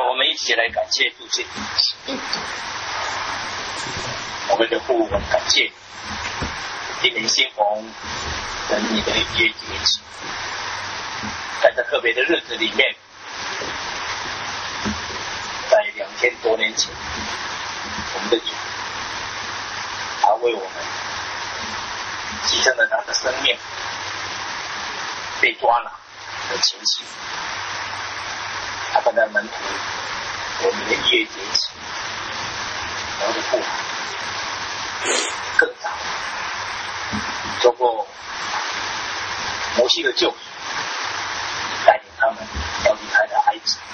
让我们一起来感谢主谢。我们的父，我们感谢今年新逢等你的约节期，在这特别的日子里面，在2000多年前，我们的主他为我们牺牲了他的生命，被抓拿的情形，他跟他门徒我们的约节期，然后的父更早做过摩西的救赎，带领他们要离开了埃及。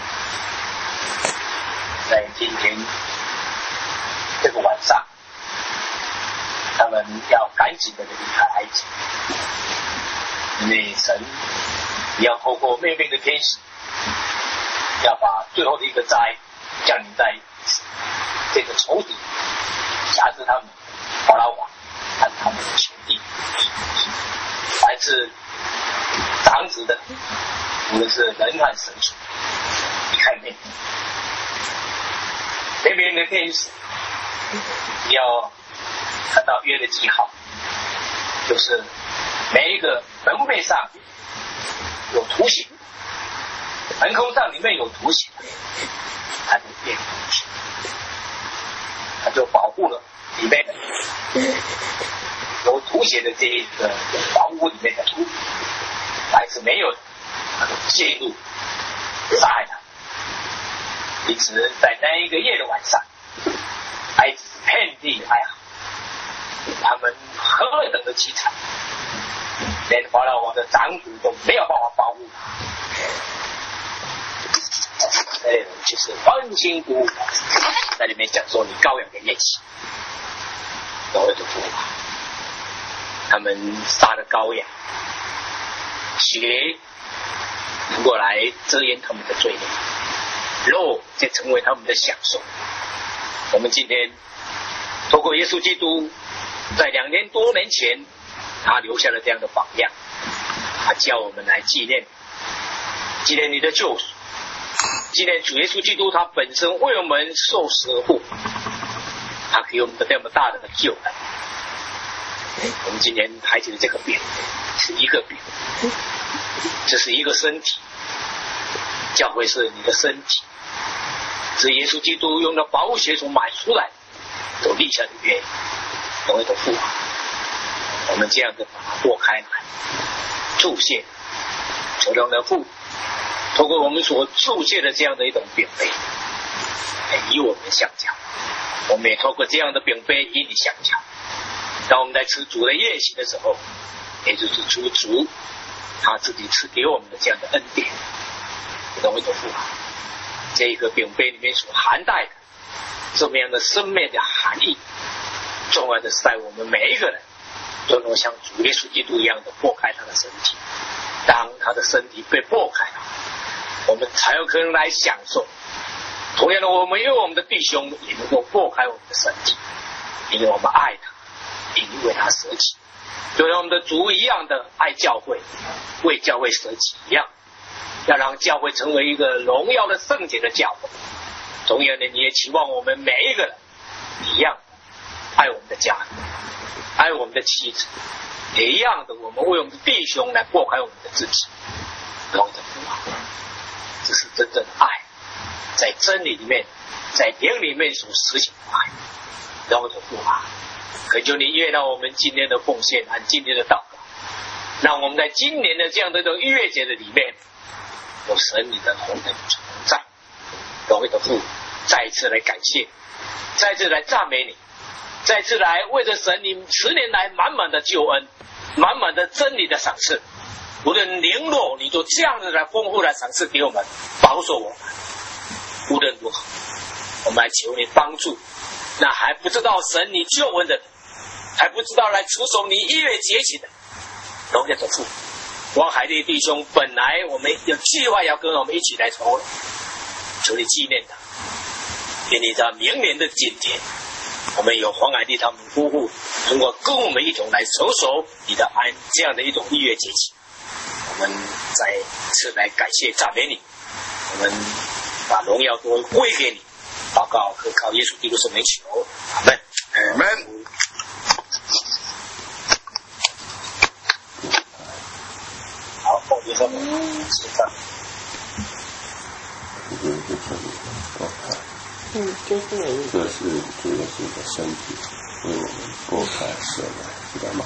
在今天这个晚上，他们要赶紧的离开埃及，因为神要透过命令的天使，要把最后的一个灾降临在这个仇敌，辖制他们法老王和他们的兄弟，来自长子的，无论是人和神属，离开命令。那边的天使要看到约的记号，就是每一个门背上有图形，门框上里面有图形，它就变图形，它就保护了里面的有图形的这一个房屋里面的图，还是没有的，它就陷入杀害他。因此，在那一个夜的晚上，埃及遍地哀嚎，他们何等的凄惨，连法老王的长子都没有办法保护他。内容就是欢欣鼓舞，在里面讲说你羔羊的宴席，然后就复活。他们杀了羔羊，血扑过来遮掩他们的罪孽。肉就成为他们的享受。我们今天透过耶稣基督在2000多年前他留下了这样的榜样，他叫我们来纪念你的救赎，纪念主耶稣基督他本身为我们受死而复活，他给我们的这么大的救恩。我们今天还记得这个饼是一个饼，这是一个身体，教会是你的身体，是耶稣基督用的宝血所买出来所立下的约，成为的父。我们这样的把它拨开来注谢，求让的父透过我们所注谢的这样的一种饼杯与我们相交，我们也透过这样的饼杯与你相交。当我们在吃主的宴席的时候，也就是主他自己赐给我们的这样的恩典，成为的父。这个饼杯里面所含带的这么样的生命的含义，重要的是在我们每一个人都能像主耶稣基督一样的拨开他的身体。当他的身体被拨开了，我们才有可能来享受。同样的，我们因为我们的弟兄也能够拨开我们的身体，因为我们爱他，因为他舍己，就像我们的主一样的爱教会，为教会舍己一样，要让教会成为一个荣耀的圣洁的教会。同样的，你也期望我们每一个人一样爱我们的家人，爱我们的妻子，也一样的我们为我们的弟兄来拨开我们的自己，然后的父啊，这是真正的爱，在真理里面，在灵里面所实行的爱，然后的父啊，恳求你悦纳我们今天的奉献和今天的祷告，让我们在今年的这样的一个逾越节的里面，有神你的同在存在。各位的父，再一次来感谢，再一次来赞美你，再次来为着神你10年来满满的救恩，满满的真理的赏赐，无论零落，你就这样子来丰富来赏赐给我们，保守我们。无论如何，我们来求你帮助那还不知道神你救恩的人，还不知道来持守你逾越节期的荣耀的父。往海地弟兄本来我们有计划要跟我们一起来筹，求你纪念他，愿你在明年的今天，我们有黄海地他们夫妇能够跟我们一同来守你的安这样的一种逾越节期。我们再次来感谢赞美你，我们把荣耀都归给你。祷告可靠耶稣基督圣名求，阿门， 阿门。 好，奉耶稣名，现在。 这是主耶稣的身体，为我们剥开舍来，知道吗？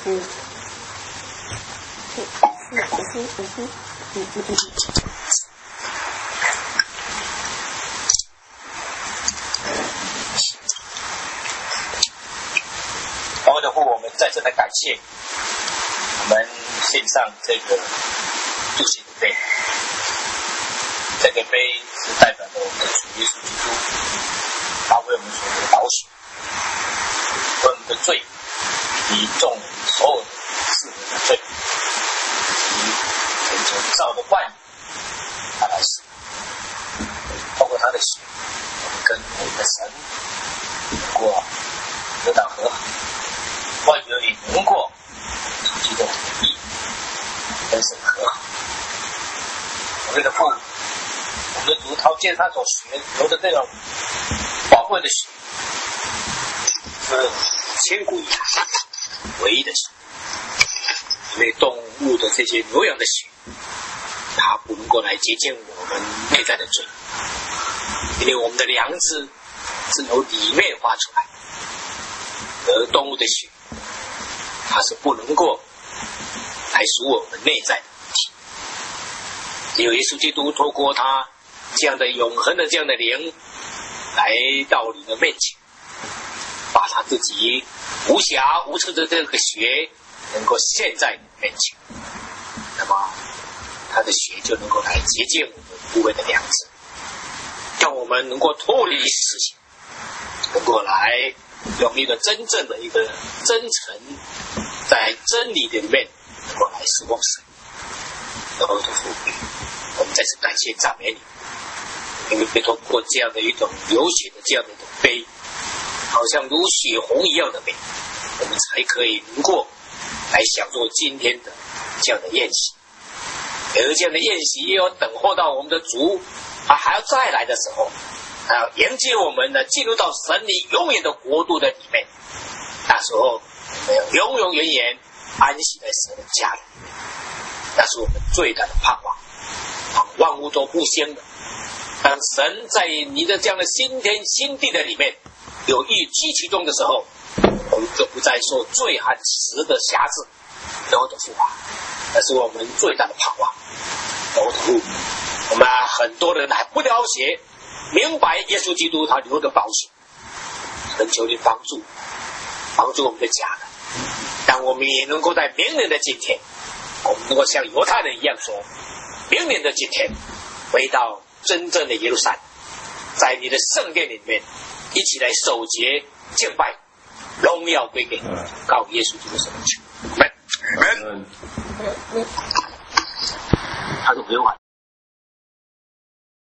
然后的话，我们再次的感谢，我们献上这个祝谢的杯，这个杯是代表了我们的主耶稣基督，他为我们所流宝血，为我们的罪，以众所有的世人的罪，以全球造的万有，他来死，透过他的血，我们跟我们的神能够得到和好。万有也能够基督的义跟神和好。我们的父，我们的主陶建他所学流的这种宝贵的血，是千古以来唯一的血。因为动物的这些牛羊的血，它不能够来洁净我们内在的罪，因为我们的良知是由里面发出来，而动物的血。它是不能够来赎我们内在的问题。只有耶稣基督透过他这样的永恒的这样的灵来到你的面前，把他自己无瑕无疵的这个血能够献在你面前，那么他的血就能够来洁净我们污秽的良知，让我们能够脱离死刑，能够来用一个真正的一个真诚，在真理的里面能够来侍奉神。然后的父，我们再次感谢赞美你，因为通过这样的一种流血的这样的一种杯，好像如血红一样的美，我们才可以能够来享受今天的这样的宴席。而这样的宴席也要等候到我们的主他还要再来的时候，还要迎接我们呢，进入到神里永远的国度的里面。那时候我们要永永远远安息在神的家里面，那是我们最大的盼望。万物都复兴的，当神在你的这样的新天新地的里面有意居其中的时候，我们就不再受罪和死的辖制，然后的复活，那是我们最大的盼望。然后的复活，我们很多人还不了解明白耶稣基督他流的宝血，恳求你帮助我们的家人，让我们也能够在明年的今天，我们能够像犹太人一样说，明年的今天回到真正的耶路撒冷，在你的圣殿里面一起来守节敬拜，荣耀归给你，靠耶稣基督圣名求，阿们。 阿们。 他说不用啊。